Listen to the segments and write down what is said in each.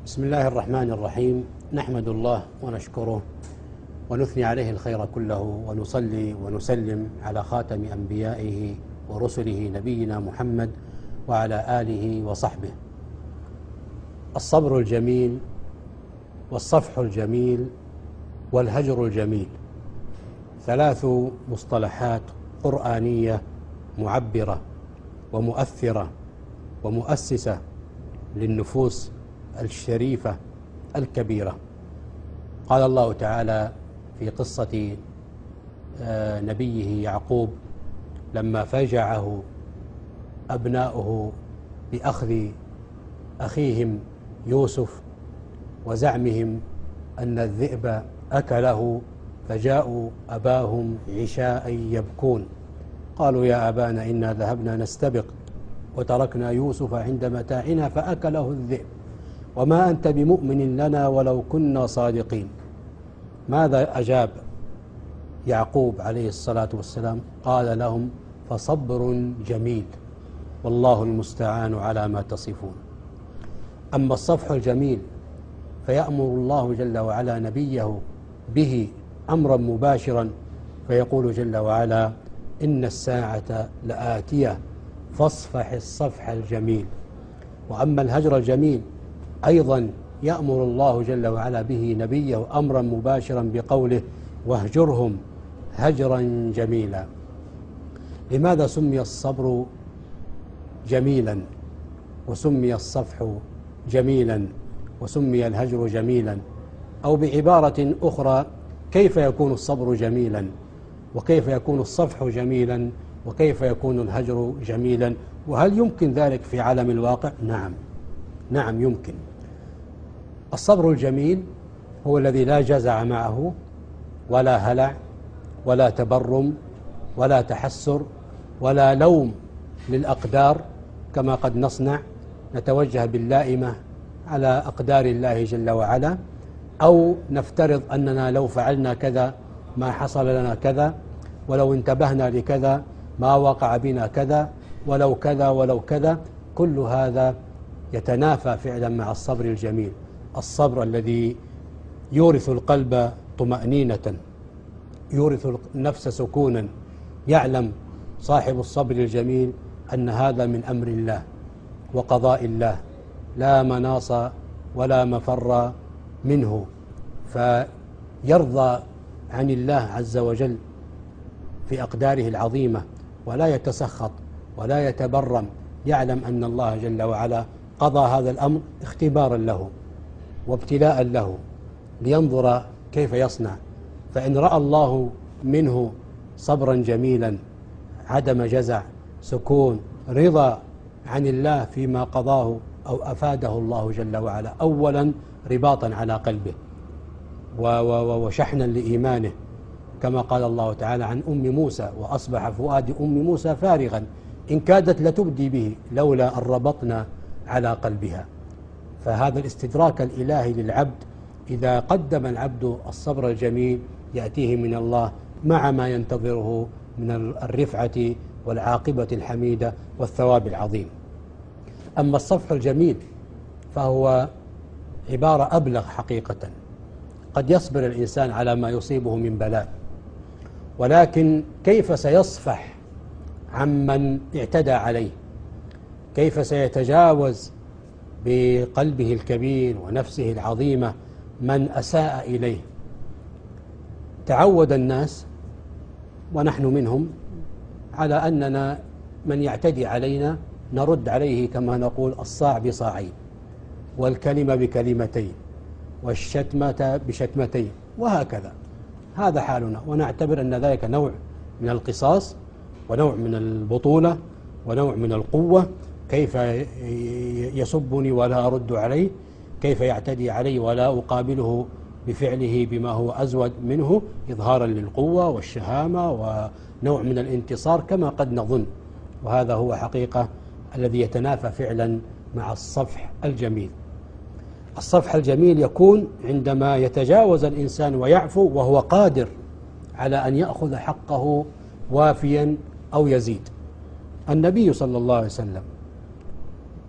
بسم الله الرحمن الرحيم. نحمد الله ونشكره ونثني عليه الخير كله، ونصلي ونسلم على خاتم أنبيائه ورسله نبينا محمد وعلى آله وصحبه. الصبر الجميل والصفح الجميل والهجر الجميل، ثلاث مصطلحات قرآنية معبرة ومؤثرة ومؤسسة للنفوس الشريفة الكبيرة. قال الله تعالى في قصة نبيه يعقوب لما فجعه أبناؤه بأخذ أخيهم يوسف وزعمهم أن الذئب أكله، فجاءوا أباهم عشاء يبكون، قالوا يا أبانا إنا ذهبنا نستبق وتركنا يوسف عند متاعنا فأكله الذئب وما أنت بمؤمن لنا ولو كنا صادقين. ماذا أجاب يعقوب عليه الصلاة والسلام؟ قال لهم فصبر جميل والله المستعان على ما تصفون. أما الصفح الجميل فيأمر الله جل وعلا نبيه به أمرا مباشرا، فيقول جل وعلا إن الساعة لآتية فاصفح الصفح الجميل. وأما الهجر الجميل أيضا يأمر الله جل وعلا به نبيه أمرا مباشرا بقوله واهجرهم هجرا جميلا. لماذا سمي الصبر جميلا وسمي الصفح جميلا وسمي الهجر جميلا؟ أو بعبارة أخرى، كيف يكون الصبر جميلا وكيف يكون الصفح جميلا وكيف يكون الهجر جميلا؟ وهل يمكن ذلك في عالم الواقع؟ نعم يمكن. الصبر الجميل هو الذي لا جزع معه ولا هلع ولا تبرم ولا تحسر ولا لوم للأقدار، كما قد نصنع نتوجه باللائمة على أقدار الله جل وعلا، أو نفترض أننا لو فعلنا كذا ما حصل لنا كذا، ولو انتبهنا لكذا ما وقع بنا كذا، ولو كذا ولو كذا. كل هذا يتنافى فعلا مع الصبر الجميل، الصبر الذي يورث القلب طمأنينة، يورث النفس سكونا. يعلم صاحب الصبر الجميل أن هذا من أمر الله وقضاء الله، لا مناص ولا مفر منه، فيرضى عن الله عز وجل في أقداره العظيمة ولا يتسخط ولا يتبرم. يعلم أن الله جل وعلا قضى هذا الأمر اختبارا له وابتلاء له لينظر كيف يصنع. فإن رأى الله منه صبرا جميلا، عدم جزع، سكون، رضا عن الله فيما قضاه أو أفاده الله جل وعلا، أولا رباطا على قلبه وشحنا لإيمانه، كما قال الله تعالى عن أم موسى وأصبح فؤاد أم موسى فارغا إن كادت لتبدي به لولا أن ربطنا على قلبها. فهذا الاستدراك الإلهي للعبد إذا قدم العبد الصبر الجميل يأتيه من الله مع ما ينتظره من الرفعة والعاقبة الحميدة والثواب العظيم. أما الصفح الجميل فهو عبارة أبلغ حقيقة. قد يصبر الإنسان على ما يصيبه من بلاء، ولكن كيف سيصفح عمن اعتدى عليه؟ كيف سيتجاوز بقلبه الكبير ونفسه العظيمة من أساء إليه؟ تعود الناس ونحن منهم على أننا من يعتدي علينا نرد عليه كما نقول الصاع بصاعين، والكلمة بكلمتين، والشتمة بشتمتين، وهكذا. هذا حالنا، ونعتبر أن ذلك نوع من القصاص ونوع من البطولة ونوع من القوة. كيف يسبني ولا أرد عليه؟ كيف يعتدي علي ولا أقابله بفعله بما هو أزود منه، إظهارا للقوة والشهامة ونوع من الانتصار كما قد نظن. وهذا هو حقيقة الذي يتنافى فعلا مع الصفح الجميل. الصفح الجميل يكون عندما يتجاوز الإنسان ويعفو وهو قادر على أن يأخذ حقه وافيا أو يزيد. النبي صلى الله عليه وسلم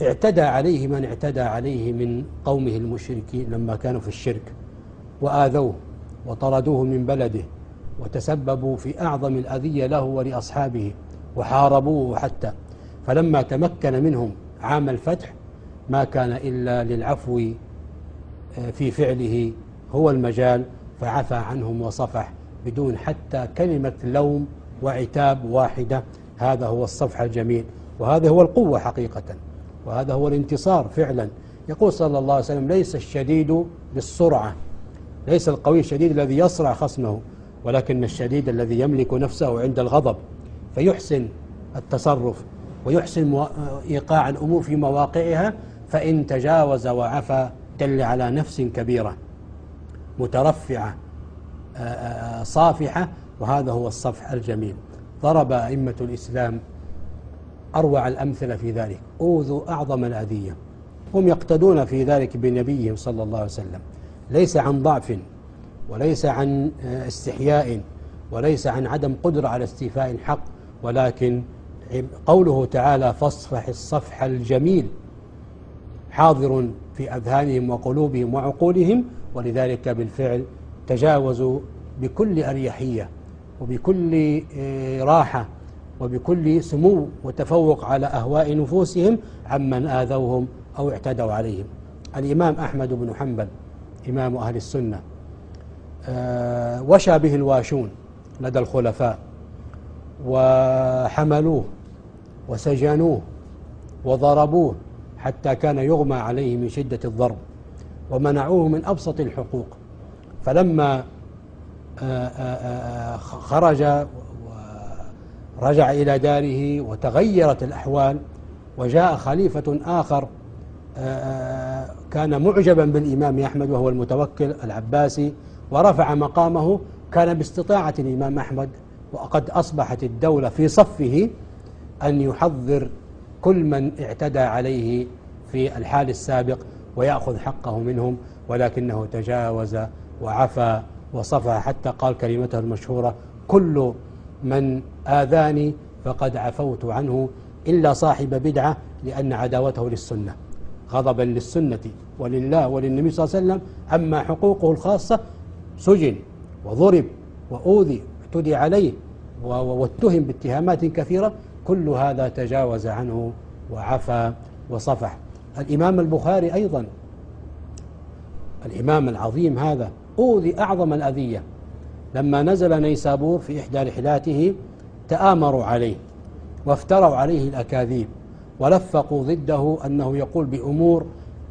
اعتدى عليه من اعتدى عليه من قومه المشركين لما كانوا في الشرك وآذوه وطردوه من بلده وتسببوا في أعظم الأذية له ولأصحابه وحاربوه حتى، فلما تمكن منهم عام الفتح ما كان إلا للعفو في فعله هو المجال، فعفى عنهم وصفح بدون حتى كلمة لوم وعتاب واحدة. هذا هو الصفح الجميل، وهذا هو القوة حقيقة، وهذا هو الانتصار فعلا. يقول صلى الله عليه وسلم: ليس الشديد بالسرعة، ليس القوي الشديد الذي يصرع خصمه، ولكن الشديد الذي يملك نفسه عند الغضب فيحسن التصرف ويحسن إيقاع الأمور في مواقعها، فإن تجاوز وعفى دل على نفس كبيرة مترفعة صافحة، وهذا هو الصفح الجميل. ضرب أئمة الإسلام أروع الأمثلة في ذلك، أوذوا أعظم الأذية، هم يقتدون في ذلك بنبيهم صلى الله عليه وسلم، ليس عن ضعف وليس عن استحياء وليس عن عدم قدرة على استيفاء الحق، ولكن قوله تعالى: فاصفح الصفح الجميل، حاضر في أذهانهم وقلوبهم وعقولهم، ولذلك بالفعل تجاوزوا بكل أريحية وبكل راحة وبكل سمو وتفوق على أهواء نفوسهم عمن آذوهم أو اعتدوا عليهم. الإمام أحمد بن حنبل إمام أهل السنة وشى به الواشون لدى الخلفاء، وحملوه وسجنوه وضربوه حتى كان يغمى عليه من شدة الضرب، ومنعوه من أبسط الحقوق. فلما خرج ورجع إلى داره وتغيرت الأحوال وجاء خليفة آخر كان معجبا بالإمام أحمد وهو المتوكل العباسي ورفع مقامه، كان باستطاعة الإمام أحمد وقد أصبحت الدولة في صفه أن يحضر كل من اعتدى عليه في الحال السابق ويأخذ حقه منهم، ولكنه تجاوز وعفى وصفى حتى قال كلمته المشهورة: كل من آذاني فقد عفوت عنه إلا صاحب بدعة، لأن عداوته للسنة غضبا للسنة ولله وللنبي صلى الله عليه وسلم، أما حقوقه الخاصة سجن وضرب وأوذي اعتدي عليه واتهم باتهامات كثيرة، كل هذا تجاوز عنه وعفى وصفح. الإمام البخاري أيضا، الإمام العظيم هذا، أوذي أعظم الأذية لما نزل نيسابور في إحدى رحلاته، تآمروا عليه وافتروا عليه الأكاذيب ولفقوا ضده أنه يقول بأمور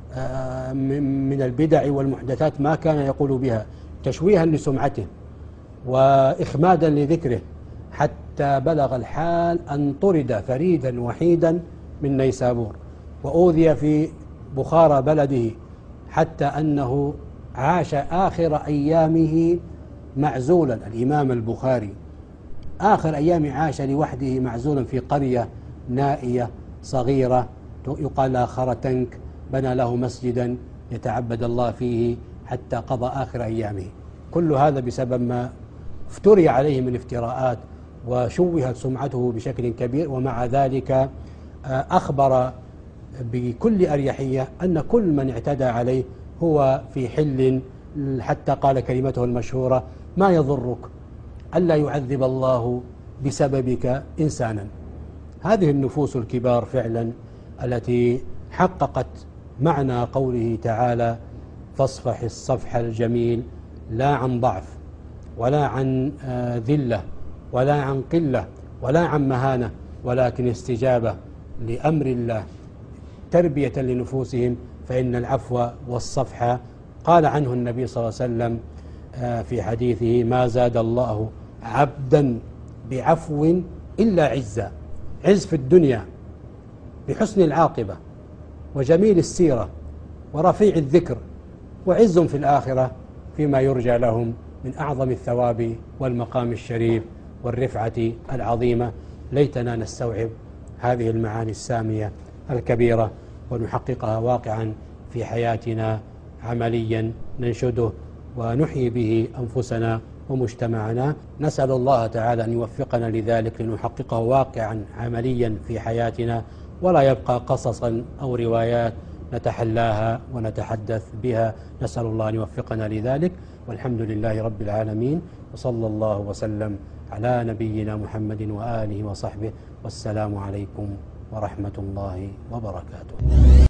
من البدع والمحدثات ما كان يقول بها، تشويها لسمعته وإخمادا لذكره، حتى بلغ الحال أن طرد فريدا وحيدا من نيسابور وأوذي في بخارى بلده، حتى أنه عاش آخر أيامه معزولا. الإمام البخاري آخر أيام عاش لوحده معزولا في قرية نائية صغيرة يقال لها خرتنك، بنى له مسجدا يتعبد الله فيه حتى قضى آخر أيامه. كل هذا بسبب ما افتري عليه من افتراءات وشوهت سمعته بشكل كبير، ومع ذلك أخبر بكل أريحية أن كل من اعتدى عليه هو في حل، حتى قال كلمته المشهورة: ما يضرك ألا يعذب الله بسببك إنسانا. هذه النفوس الكبار فعلا التي حققت معنى قوله تعالى: فاصفح الصفح الجميل، لا عن ضعف ولا عن ذلة ولا عن قلة ولا عن مهانة، ولكن استجابة لأمر الله تربية لنفوسهم، فإن العفو والصفح قال عنه النبي صلى الله عليه وسلم في حديثه: ما زاد الله عبدا بعفو إلا عزا، عز في الدنيا بحسن العاقبة وجميل السيرة ورفيع الذكر، وعز في الآخرة فيما يرجى لهم من أعظم الثواب والمقام الشريف والرفعة العظيمة. ليتنا نستوعب هذه المعاني السامية الكبيرة ونحققها واقعا في حياتنا عمليا، ننشده ونحيي به أنفسنا ومجتمعنا. نسأل الله تعالى أن يوفقنا لذلك لنحققه واقعا عمليا في حياتنا، ولا يبقى قصصا أو روايات نتحلاها ونتحدث بها. نسأل الله أن يوفقنا لذلك، والحمد لله رب العالمين، وصلى الله وسلم على نبينا محمد وآله وصحبه، والسلام عليكم ورحمة الله وبركاته.